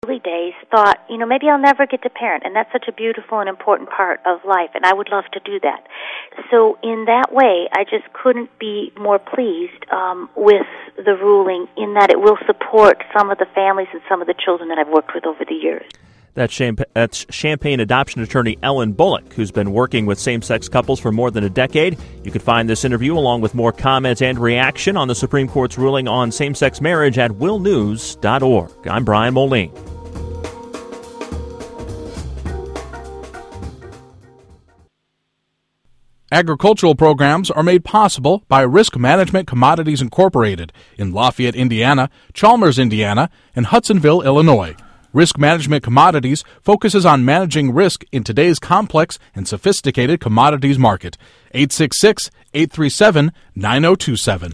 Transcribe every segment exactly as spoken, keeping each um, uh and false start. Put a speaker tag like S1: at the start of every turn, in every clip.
S1: early days thought, you know, maybe I'll never get to parent, and that's such a beautiful and important part of life, and I would love to do that. So in that way, I just couldn't be more pleased um, with the ruling in that it will support some of the families and some of the children that I've worked with over the years.
S2: That's, Champ- that's Champaign adoption attorney Ellen Bullock, who's been working with same-sex couples for more than a decade. You can find this interview along with more comments and reaction on the Supreme Court's ruling on same-sex marriage at will news dot org. I'm Brian Moline.
S3: Agricultural programs are made possible by Risk Management Commodities Incorporated in Lafayette, Indiana, Chalmers, Indiana, and Hudsonville, Illinois. Risk Management Commodities focuses on managing risk in today's complex and sophisticated commodities market. eight six six, eight three seven, nine zero two seven.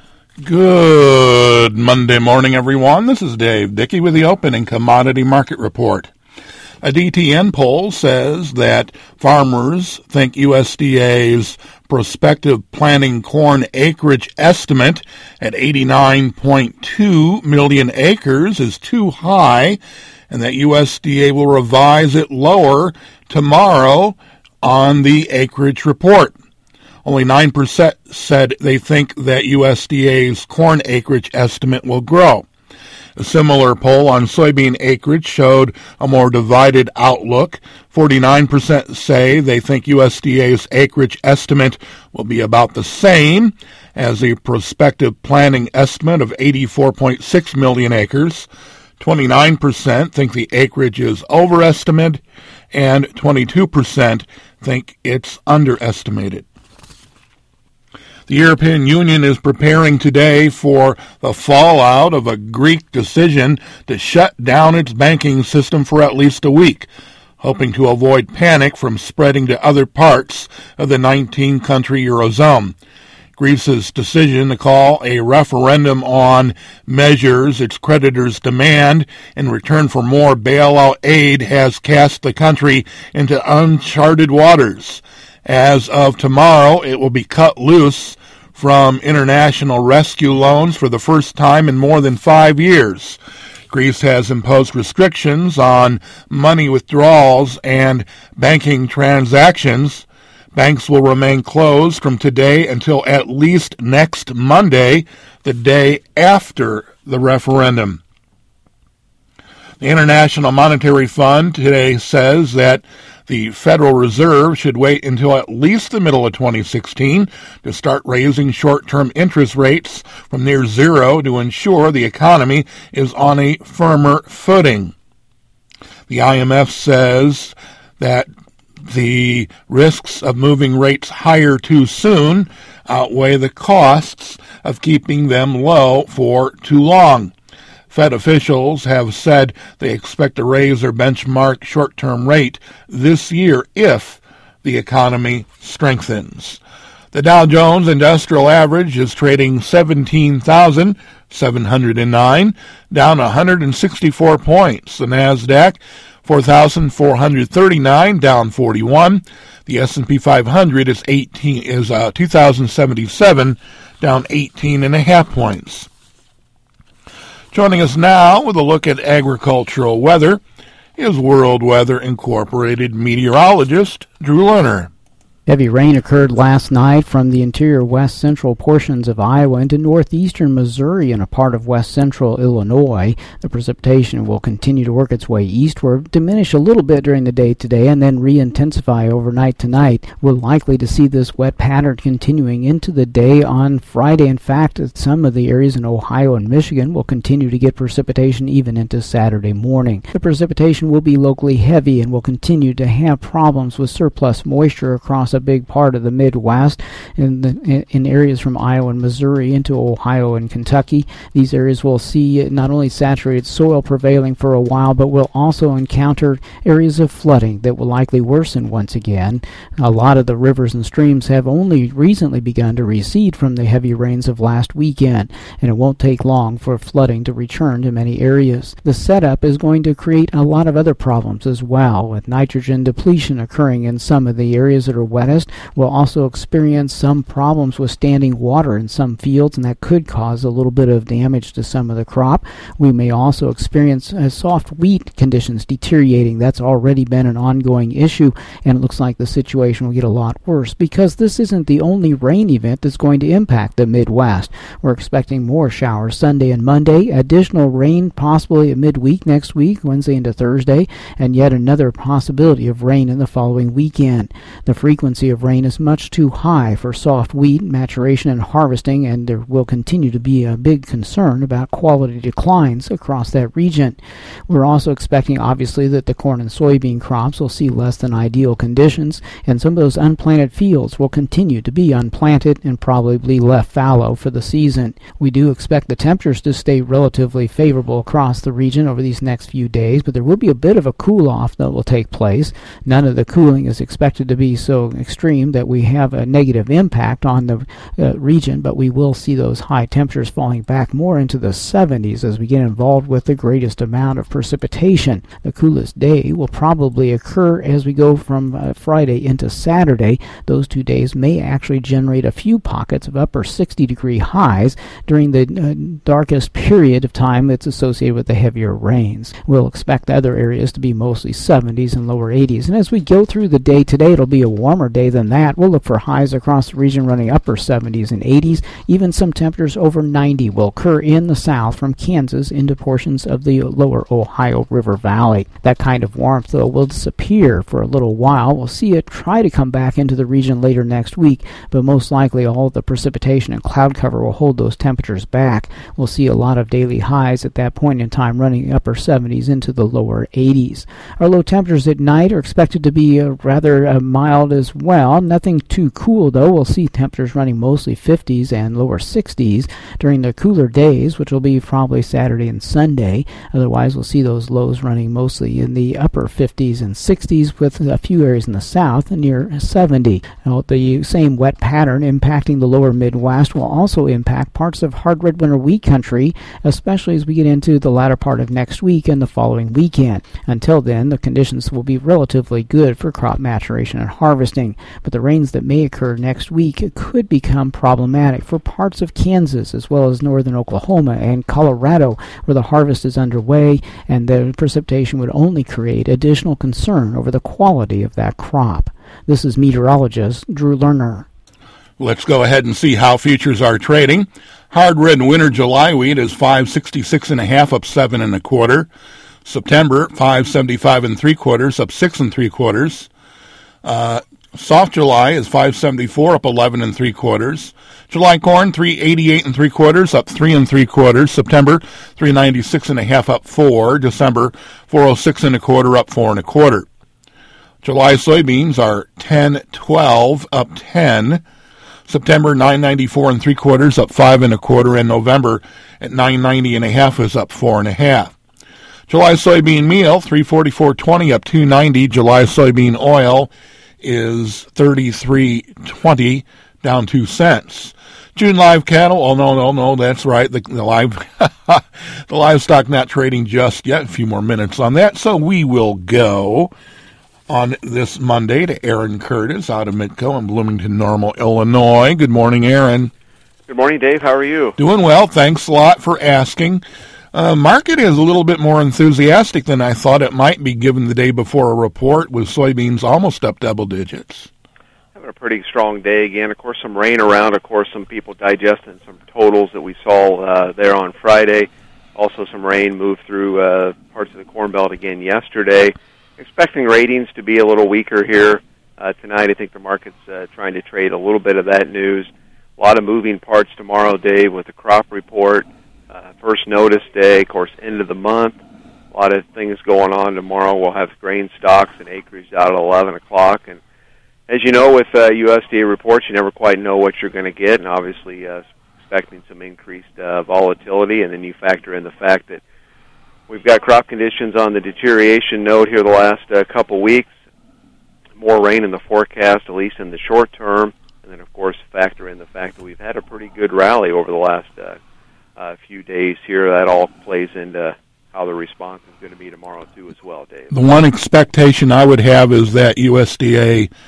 S4: Good Monday morning, everyone. This is Dave Dickey with the Opening Commodity Market Report. A D T N poll says that farmers think U S D A's prospective planting corn acreage estimate at eighty-nine point two million acres is too high, and that U S D A will revise it lower tomorrow on the acreage report. Only nine percent said they think that U S D A's corn acreage estimate will grow. A similar poll on soybean acreage showed a more divided outlook. forty-nine percent say they think U S D A's acreage estimate will be about the same as the prospective planting estimate of eighty-four point six million acres. twenty-nine percent think the acreage is overestimated, and twenty-two percent think it's underestimated. The European Union is preparing today for the fallout of a Greek decision to shut down its banking system for at least a week, hoping to avoid panic from spreading to other parts of the nineteen-country Eurozone. Greece's decision to call a referendum on measures its creditors demand in return for more bailout aid has cast the country into uncharted waters. As of tomorrow, it will be cut loose from international rescue loans for the first time in more than five years. Greece has imposed restrictions on money withdrawals and banking transactions. Banks will remain closed from today until at least next Monday, the day after the referendum. The International Monetary Fund today says that the Federal Reserve should wait until at least the middle of twenty sixteen to start raising short-term interest rates from near zero to ensure the economy is on a firmer footing. The I M F says that the risks of moving rates higher too soon outweigh the costs of keeping them low for too long. Fed officials have said they expect to raise their benchmark short-term rate this year if the economy strengthens. The Dow Jones Industrial Average is trading seventeen thousand seven hundred nine, down one hundred sixty-four points. The Nasdaq, four thousand four hundred thirty-nine, down forty-one. The S and P five hundred is eighteen is uh, two thousand seventy-seven, down eighteen and a half points. Joining us now with a look at agricultural weather is World Weather Incorporated meteorologist Drew Lerner.
S5: Heavy rain occurred last night from the interior west-central portions of Iowa into northeastern Missouri and a part of west-central Illinois. The precipitation will continue to work its way eastward, diminish a little bit during the day today, and then re-intensify overnight tonight. We're likely to see this wet pattern continuing into the day on Friday. In fact, some of the areas in Ohio and Michigan will continue to get precipitation even into Saturday morning. The precipitation will be locally heavy and will continue to have problems with surplus moisture across a big part of the Midwest in, the, in areas from Iowa and Missouri into Ohio and Kentucky. These areas will see not only saturated soil prevailing for a while, but will also encounter areas of flooding that will likely worsen once again. A lot of the rivers and streams have only recently begun to recede from the heavy rains of last weekend, and it won't take long for flooding to return to many areas. The setup is going to create a lot of other problems as well, with nitrogen depletion occurring in some of the areas that are west wettest. We'll also experience some problems with standing water in some fields, and that could cause a little bit of damage to some of the crop. We may also experience uh, soft wheat conditions deteriorating. That's already been an ongoing issue, and it looks like the situation will get a lot worse because this isn't the only rain event that's going to impact the Midwest. We're expecting more showers Sunday and Monday, additional rain possibly at midweek next week, Wednesday into Thursday, and yet another possibility of rain in the following weekend. The frequency of rain is much too high for soft wheat maturation and harvesting, and there will continue to be a big concern about quality declines across that region. We're also expecting, obviously, that the corn and soybean crops will see less than ideal conditions, and some of those unplanted fields will continue to be unplanted and probably left fallow for the season. We do expect the temperatures to stay relatively favorable across the region over these next few days, but there will be a bit of a cool-off that will take place. None of the cooling is expected to be so extreme that we have a negative impact on the uh, region, but we will see those high temperatures falling back more into the seventies as we get involved with the greatest amount of precipitation. The coolest day will probably occur as we go from uh, Friday into Saturday. Those two days may actually generate a few pockets of upper sixty degree highs during the uh, darkest period of time that's associated with the heavier rains. We'll expect other areas to be mostly seventies and lower eighties, and as we go through the day today, it'll be a warmer day than that. We'll look for highs across the region running upper seventies and eighties. Even some temperatures over ninety will occur in the south from Kansas into portions of the lower Ohio River Valley. That kind of warmth, though, will disappear for a little while. We'll see it try to come back into the region later next week, but most likely all of the precipitation and cloud cover will hold those temperatures back. We'll see a lot of daily highs at that point in time running upper seventies into the lower eighties. Our low temperatures at night are expected to be uh, rather uh, mild as well. Nothing too cool, though. We'll see temperatures running mostly fifties and lower sixties during the cooler days, which will be probably Saturday and Sunday. Otherwise, we'll see those lows running mostly in the upper fifties and sixties with a few areas in the south near seventy. Now, the same wet pattern impacting the lower Midwest will also impact parts of hard red winter wheat country, especially as we get into the latter part of next week and the following weekend. Until then, the conditions will be relatively good for crop maturation and harvesting, but the rains that may occur next week could become problematic for parts of Kansas as well as northern Oklahoma and Colorado, where the harvest is underway, and the precipitation would only create additional concern over the quality of that crop. This is meteorologist Drew Lerner.
S4: Let's go ahead and see how futures are trading. Hard red winter July wheat is five sixty-six and a half, up seven and a quarter. September five seventy-five and three quarters, up six and three quarters. Uh, soft July is five seventy-four, up eleven and three quarters. July corn three eighty-eight and three quarters, up three and three quarters. September three ninety-six and a half, up four. December four oh six and a quarter, up four and a quarter. July soybeans are ten twelve, up ten. September nine ninety-four and three quarters, up five and a quarter, and November at nine ninety and a half is up four and a half. July soybean meal three forty-four twenty, up two ninety. July soybean oil is thirty-three twenty, down two cents. June live cattle, oh no no no, that's right, the, the live the livestock not trading just yet. A few more minutes on that, so we will go on this Monday to Aaron Curtis out of Midco in Bloomington Normal, Illinois. Good morning, Aaron.
S6: Good morning, Dave. How are you?
S4: Doing well. Thanks a lot for asking. Uh, market is a little bit more enthusiastic than I thought it might be, given the day before a report with soybeans almost up double digits.
S6: Having a pretty strong day again. Of course, some rain around. Of course, some people digesting some totals that we saw uh, there on Friday. Also, some rain moved through uh, parts of the Corn Belt again yesterday. Expecting ratings to be a little weaker here uh, tonight. I think the market's uh, trying to trade a little bit of that news. A lot of moving parts tomorrow, Dave, with the crop report, uh, first notice day, of course, end of the month. A lot of things going on tomorrow. We'll have grain stocks and acreage out at eleven o'clock. And as you know, with uh, U S D A reports, you never quite know what you're going to get, and obviously uh, expecting some increased uh, volatility. And then you factor in the fact that we've got crop conditions on the deterioration note here the last uh, couple weeks. More rain in the forecast, at least in the short term. And then, of course, factor in the fact that we've had a pretty good rally over the last uh, uh, few days here. That all plays into how the response is going to be tomorrow, too, as well, Dave.
S4: The one expectation I would have is that U S D A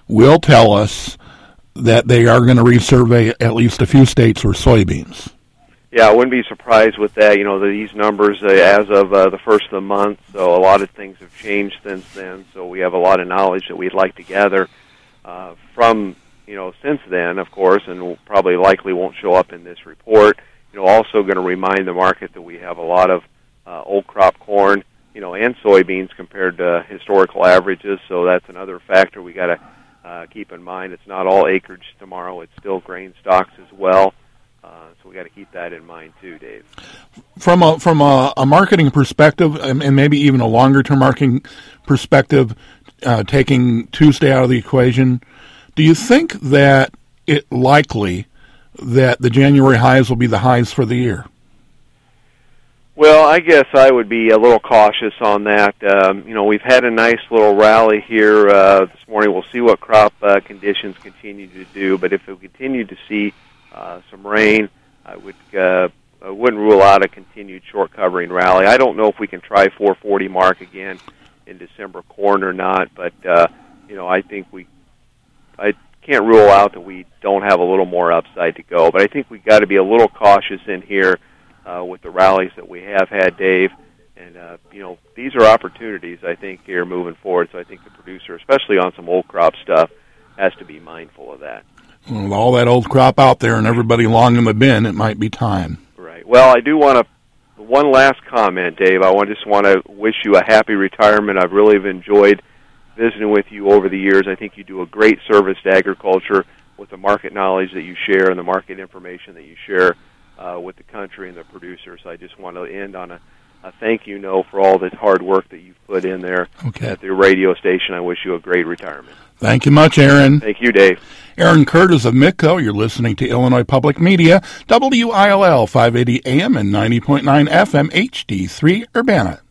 S4: will tell us that they are going to resurvey at least a few states for soybeans.
S6: Yeah, I wouldn't be surprised with that. You know, these numbers uh, as of uh, the first of the month, so a lot of things have changed since then. So we have a lot of knowledge that we'd like to gather uh, from, you know, since then, of course, and we'll probably likely won't show up in this report. You know, also going to remind the market that we have a lot of uh, old crop corn, you know, and soybeans compared to historical averages. So that's another factor we got to uh, keep in mind. It's not all acreage tomorrow; it's still grain stocks as well. Uh, so we got to keep that in mind too, Dave.
S4: From a from a, a marketing perspective, and maybe even a longer term marketing perspective, uh, taking Tuesday out of the equation, do you think that it likely that the January highs will be the highs for the year?
S6: Well, I guess I would be a little cautious on that. Um, you know, we've had a nice little rally here uh, this morning. We'll see what crop uh, conditions continue to do. But if we continue to see uh, some rain, I would uh, I wouldn't rule out a continued short covering rally. I don't know if we can try four forty mark again in December corn or not. But uh, you know, I think we I can't rule out that we don't have a little more upside to go. But I think we got to be a little cautious in here. Uh, with the rallies that we have had, Dave, and uh, you know, these are opportunities, I think, here moving forward. So I think the producer, especially on some old crop stuff, has to be mindful of that.
S4: Well, with all that old crop out there and everybody long in the bin, it might be time.
S6: Right. Well, I do want to, one last comment, Dave. I want, just want to wish you a happy retirement. I've really enjoyed visiting with you over the years. I think you do a great service to agriculture with the market knowledge that you share and the market information that you share Uh, with the country and the producers. I just want to end on a, a thank you note for all the hard work that you've put in there
S4: okay.
S6: at the radio station. I wish you a great retirement.
S4: Thank you much, Aaron.
S6: Thank you, Dave.
S4: Aaron Curtis of Mitco. You're listening to Illinois Public Media, W I L L five eighty A M and ninety point nine F M H D three Urbana.